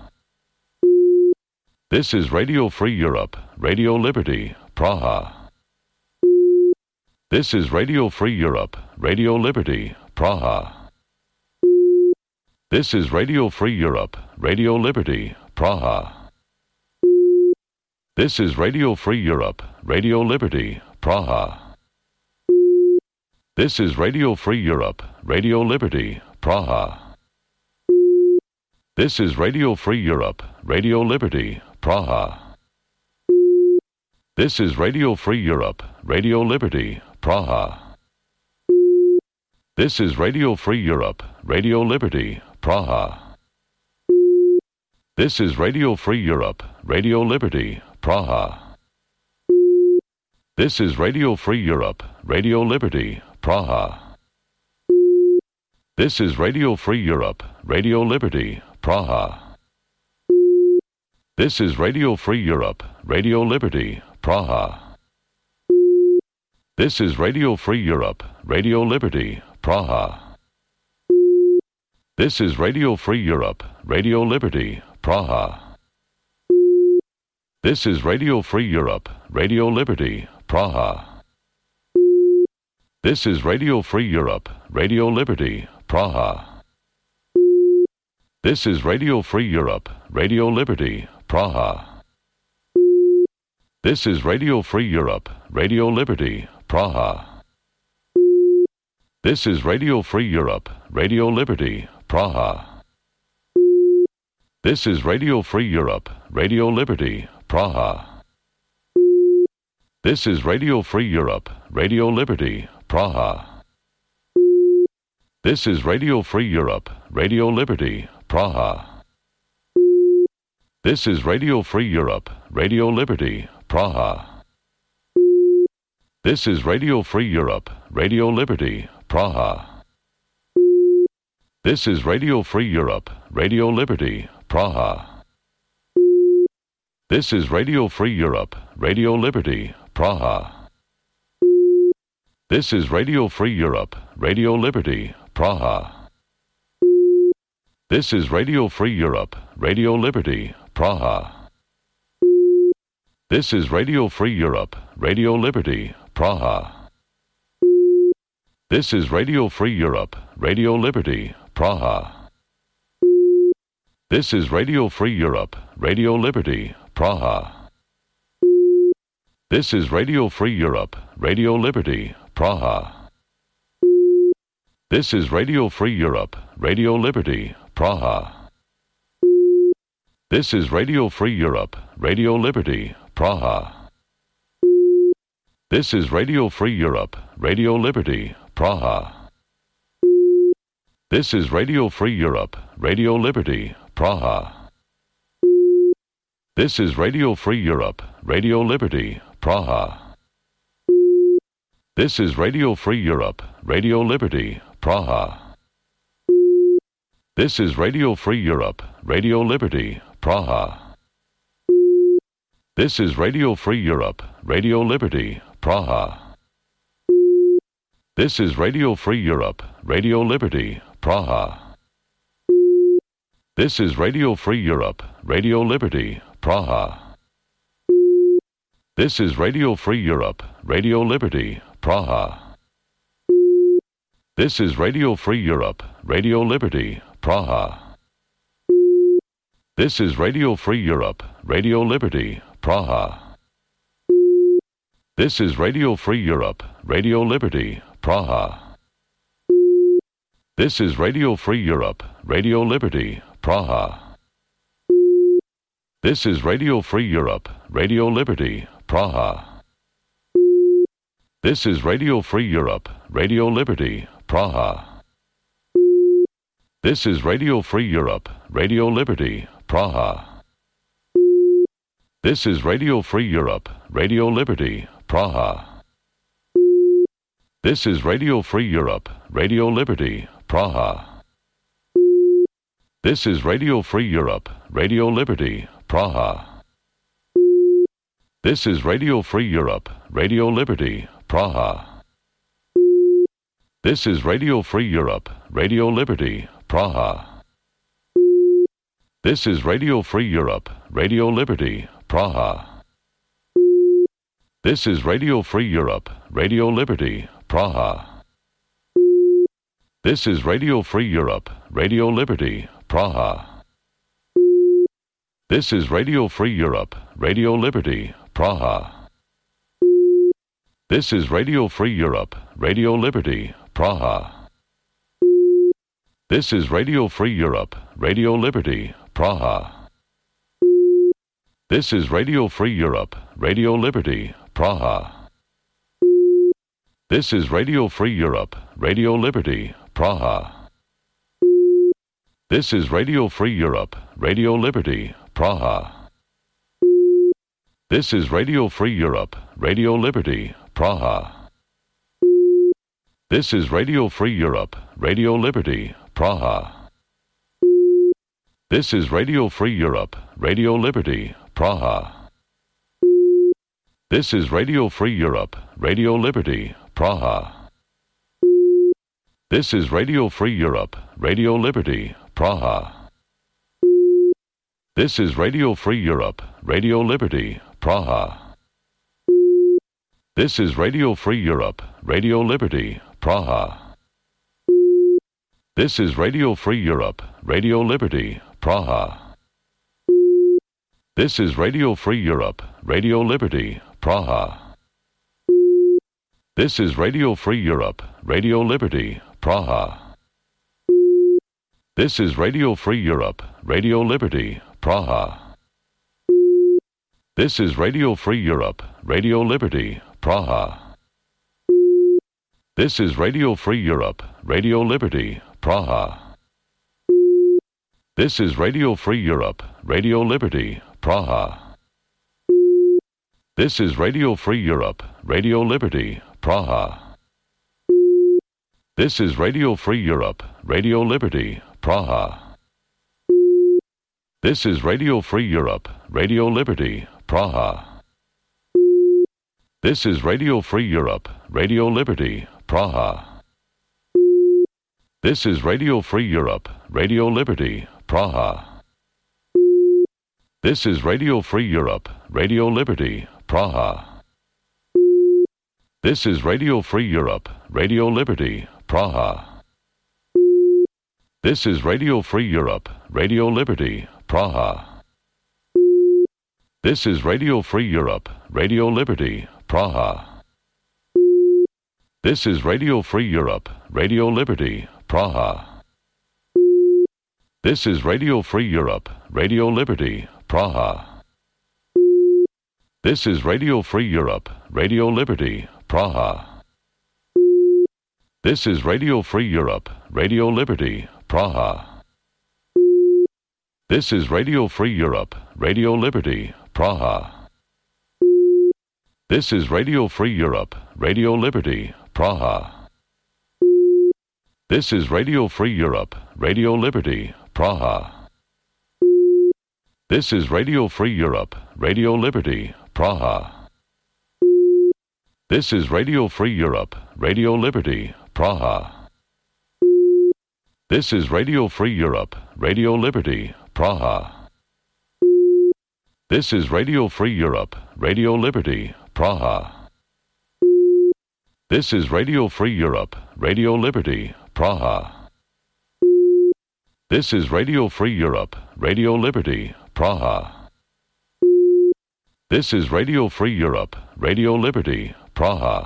This is Radio Free Europe, Radio Liberty, Praha. This is Radio Free Europe, Radio Liberty, Praha. This is Radio Free Europe, Radio Liberty, Praha. This is Radio Free Europe, Radio Liberty, Praha. This is Radio Free Europe, Radio Liberty, Praha. This is Radio Free Europe, Radio Liberty, Praha. This is Radio Free Europe, Radio Liberty, Praha. This is Radio Free Europe, Radio Liberty, Praha. This is Radio Free Europe, Radio Liberty, Praha. This is Radio Free Europe, Radio Liberty, Praha. This is Radio Free Europe, Radio Liberty, Praha. This is Radio Free Europe, Radio Liberty, Praha. This is Radio Free Europe, Radio Liberty, Praha. This is Radio Free Europe, Radio Liberty, Praha. This is Radio Free Europe, Radio Liberty, Praha. This is Radio Free Europe, Radio Liberty, Praha. This is Radio Free Europe, Radio Liberty, Praha. This is Radio Free Europe, Radio Liberty, Praha. This is Radio Free Europe, Radio Liberty, Praha. This is Radio Free Europe, Radio Liberty, Praha. This is Radio Free Europe, Radio Liberty, Praha. This is Radio Free Europe, Radio Liberty, Praha. This is Radio Free Europe, Radio Liberty, Praha. This is Radio Free Europe, Radio Liberty, Praha. This is Radio Free Europe, Radio Liberty, Praha. This is Radio Free Europe, Radio Liberty, Praha. This is Radio Free Europe, Radio Liberty, Praha. This is Radio Free Europe, Radio Liberty, Praha. This is Radio Free Europe, Radio Liberty, Praha. This is Radio Free Europe, Radio Liberty, Praha. This is Radio Free Europe, Radio Liberty, Praha. This is Radio Free Europe, Radio Liberty, Praha. This is Radio Free Europe, Radio Liberty, Praha. This is Radio Free Europe, Radio Liberty, Praha. This is Radio Free Europe, Radio Liberty, Praha. This is Radio Free Europe, Radio Liberty, Praha. This is Radio Free Europe, Radio Liberty, Praha. This is Radio Free Europe, Radio Liberty, Praha. This is Radio Free Europe, Radio Liberty, Praha. This is Radio Free Europe, Radio Liberty, Praha. This is Radio Free Europe, Radio Liberty, Praha. This is Radio Free Europe, Radio Liberty, Praha. This is Radio Free Europe, Radio Liberty, Praha. This is Radio Free Europe, Radio Liberty, Praha. This is Radio Free Europe, Radio Liberty, Praha. This is Radio Free Europe, Radio Liberty, Praha. This is Radio Free Europe, Radio Liberty, Praha. This is Radio Free Europe, Radio Liberty, Praha. This is Radio Free Europe, Radio Liberty, Praha. This is Radio Free Europe, Radio Liberty, Praha. This is Radio Free Europe, Radio Liberty, Praha. This is Radio Free Europe, Radio Liberty, Praha. This is Radio Free Europe, Radio Liberty, Praha. This is Radio Free Europe, Radio Liberty, Praha. This is Radio Free Europe, Radio Liberty, Praha. This is Radio Free Europe, Radio Liberty, Praha. This is Radio Free Europe, Radio Liberty, Praha. This is Radio Free Europe, Radio Liberty, Praha. This is Radio Free Europe, Radio Liberty, Praha. This is Radio Free Europe, Radio Liberty, Praha. This is Radio Free Europe, Radio Liberty, Praha. This is Radio Free Europe, Radio Liberty, Praha. This is Radio Free Europe, Radio Liberty, Praha. This is Radio Free Europe, Radio Liberty, Praha. This is Radio Free Europe, Radio Liberty, Praha. This is Radio Free Europe, Radio Liberty, Praha. This is Radio Free Europe, Radio Liberty, Praha. This is Radio Free Europe, Radio Liberty, Praha. This is Radio Free Europe, Radio Liberty, Praha. This is Radio Free Europe, Radio Liberty, Praha. This is Radio Free Europe, Radio Liberty, Praha. This is Radio Free Europe, Radio Liberty, Praha. This is Radio Free Europe, Radio Liberty, Praha. This is Radio Free Europe, Radio Liberty, Praha. This is Radio Free Europe, Radio Liberty, Praha. This is Radio Free Europe, Radio Liberty, Praha. This is Radio Free Europe, Radio Liberty, Praha. This is Radio Free Europe, Radio Liberty, Praha. This is Radio Free Europe, Radio Liberty, Praha. This is Radio Free Europe, Radio Liberty, Praha. This is Radio Free Europe, Radio Liberty, Praha. This is Radio Free Europe, Radio Liberty, Praha. This is Radio Free Europe, Radio Liberty, Praha. This is Radio Free Europe, Radio Liberty, Praha. This is Radio Free Europe, Radio Liberty, Praha. This is Radio Free Europe, Radio Liberty, Praha. This is Radio Free Europe, Radio Liberty, Praha. This is Radio Free Europe, Radio Liberty, Praha. This is Radio Free Europe, Radio Liberty, Praha. This is Radio Free Europe, Radio Liberty, Praha. This is Radio Free Europe, Radio Liberty, Praha. This is Radio Free Europe, Radio Liberty, Praha. This is Radio Free Europe, Radio Liberty, Praha. This is Radio Free Europe, Radio Liberty, Praha. This is Radio Free Europe, Radio Liberty, Praha. This is Radio Free Europe, Radio Liberty, Praha. This is Radio Free Europe, Radio Liberty, Praha. This is Radio Free Europe, Radio Liberty, Praha. This is Radio Free Europe, Radio Liberty, Praha. This is Radio Free Europe, Radio Liberty, Praha. This is Radio Free Europe, Radio Liberty, Praha.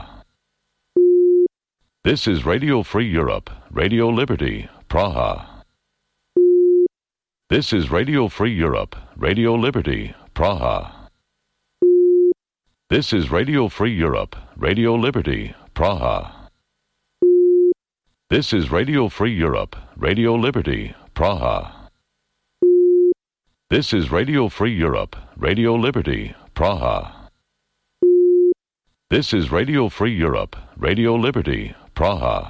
This is Radio Free Europe, Radio Liberty, Praha. This is Radio Free Europe, Radio Liberty, Praha. This is Radio Free Europe, Radio Liberty, Praha. This is Radio Free Europe, Radio Liberty, Praha. This is Radio Free Europe, Radio Liberty, Praha. This is Radio Free Europe, Radio Liberty, Praha.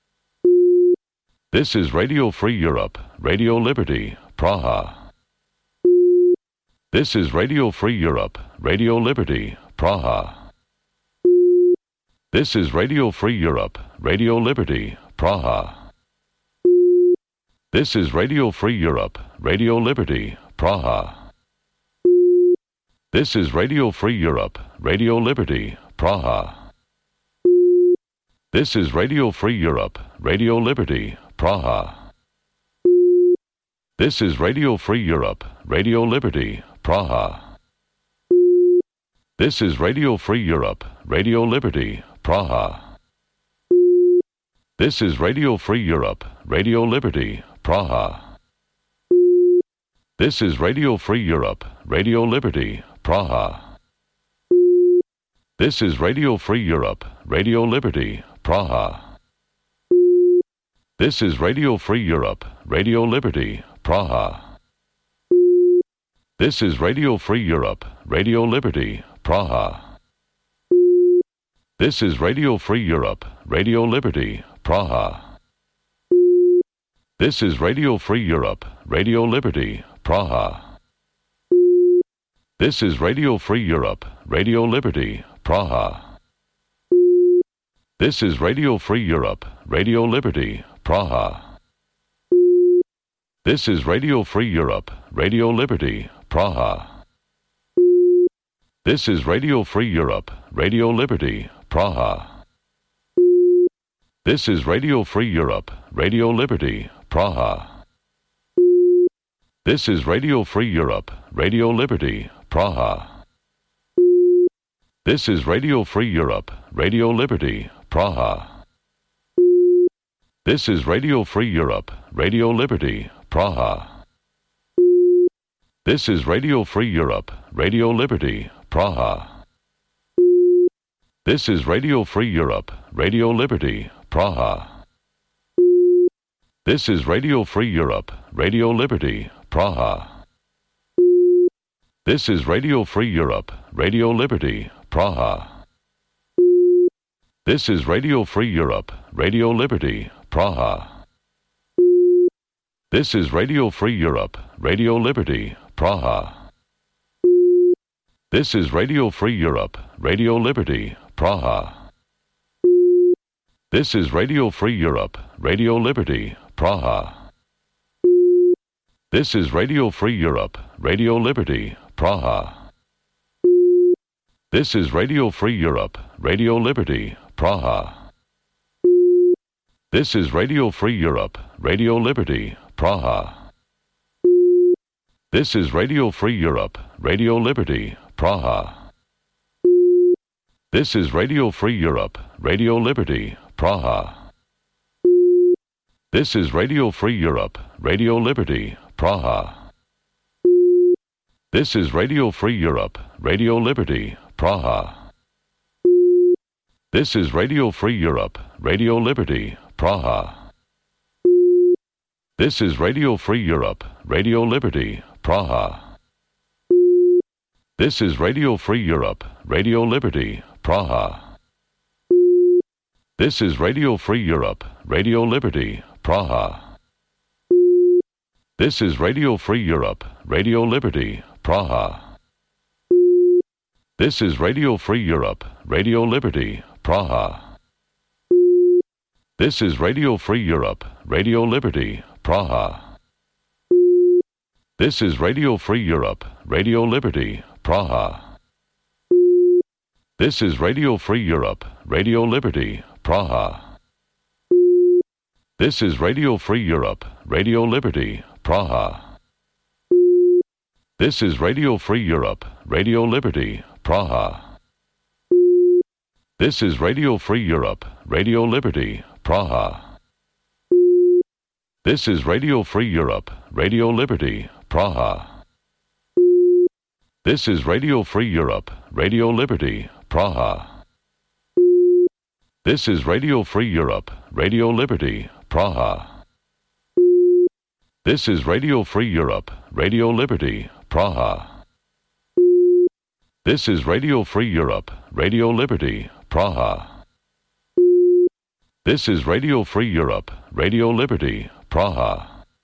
This is Radio Free Europe, Radio Liberty, Praha. This is Radio Free Europe, Radio Liberty, Praha. This is Radio Free Europe, Radio Liberty, Praha. This is Radio Free Europe, Radio Liberty, Praha. This is Radio Free Europe, Radio Liberty, Praha. This is Radio Free Europe, Radio Liberty, Praha. This is Radio Free Europe, Radio Liberty, Praha. This is Radio Free Europe, Radio Liberty, Praha. This is Radio Free Europe, Radio Liberty, Praha. This is Radio Free Europe, Radio Liberty, Praha. This is Radio Free Europe, Radio Liberty, Praha. This is Radio Free Europe, Radio Liberty, Praha. This is Radio Free Europe, Radio Liberty, Praha. This is Radio Free Europe, Radio Liberty, Praha. This is Radio Free Europe, Radio Liberty, Praha. This is Radio Free Europe, Radio Liberty, Praha. This is Radio Free Europe, Radio Liberty, Praha. This is Radio Free Europe, Radio Liberty, Praha. This is Radio Free Europe, Radio Liberty, Praha. This is Radio Free Europe, Radio Liberty, Praha. This is Radio Free Europe, Radio Liberty, Praha. This is Radio Free Europe, Radio Liberty, Praha. This is Radio Free Europe, Radio Liberty, Praha. This is Radio Free Europe, Radio Liberty, Praha. This is Radio Free Europe, Radio Liberty, Praha. This is Radio Free Europe, Radio Liberty, Praha. This is Radio Free Europe, Radio Liberty, Praha. This is Radio Free Europe, Radio Liberty, Praha. This is Radio Free Europe, Radio Liberty, Praha. This is Radio Free Europe, Radio Liberty, Praha. This is Radio Free Europe, Radio Liberty, Praha. This is Radio Free Europe, Radio Liberty, Praha. This is Radio Free Europe, Radio Liberty, Praha. This is Radio Free Europe, Radio Liberty, Praha. This is Radio Free Europe, Radio Liberty, Praha. This is Radio Free Europe, Radio Liberty, Praha. This is Radio Free Europe, Radio Liberty, Praha. This is Radio Free Europe, Radio Liberty, Praha. This is Radio Free Europe, Radio Liberty, Praha. This is Radio Free Europe, Radio Liberty, Praha. This is Radio Free Europe, Radio Liberty, Praha. This is Radio Free Europe, Radio Liberty, Praha. This is Radio Free Europe, Radio Liberty, Praha. This is Radio Free Europe, Radio Liberty, Praha. This is Radio Free Europe, Radio Liberty, Praha. This is Radio Free Europe, Radio Liberty, Praha. This is Radio Free Europe, Radio Liberty, Praha. This is Radio Free Europe, Radio Liberty, Praha. This is Radio Free Europe, Radio Liberty, Praha. This is Radio Free Europe, Radio Liberty, Praha. This is Radio Free Europe, Radio Liberty, Praha. This is Radio Free Europe, Radio Liberty, Praha. This is Radio Free Europe, Radio Liberty, Praha. This is Radio Free Europe, Radio Liberty, Praha. This is Radio Free Europe, Radio Liberty, Praha. This is Radio Free Europe, Radio Liberty, Praha.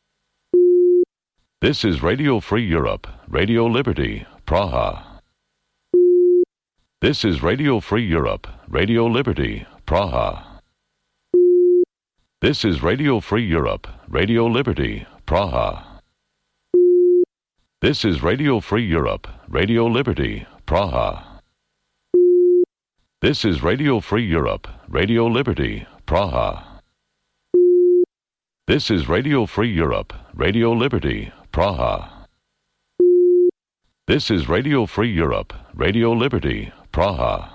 This is Radio Free Europe, Radio Liberty, Praha. This is Radio Free Europe, Radio Liberty, Praha. This is Radio Free Europe, Radio Liberty, Praha. This is Radio Free Europe, Radio Liberty, Praha. This is Radio Free Europe, Radio Liberty, Praha. This is Radio Free Europe, Radio Liberty, Praha. This is Radio Free Europe, Radio Liberty, Praha.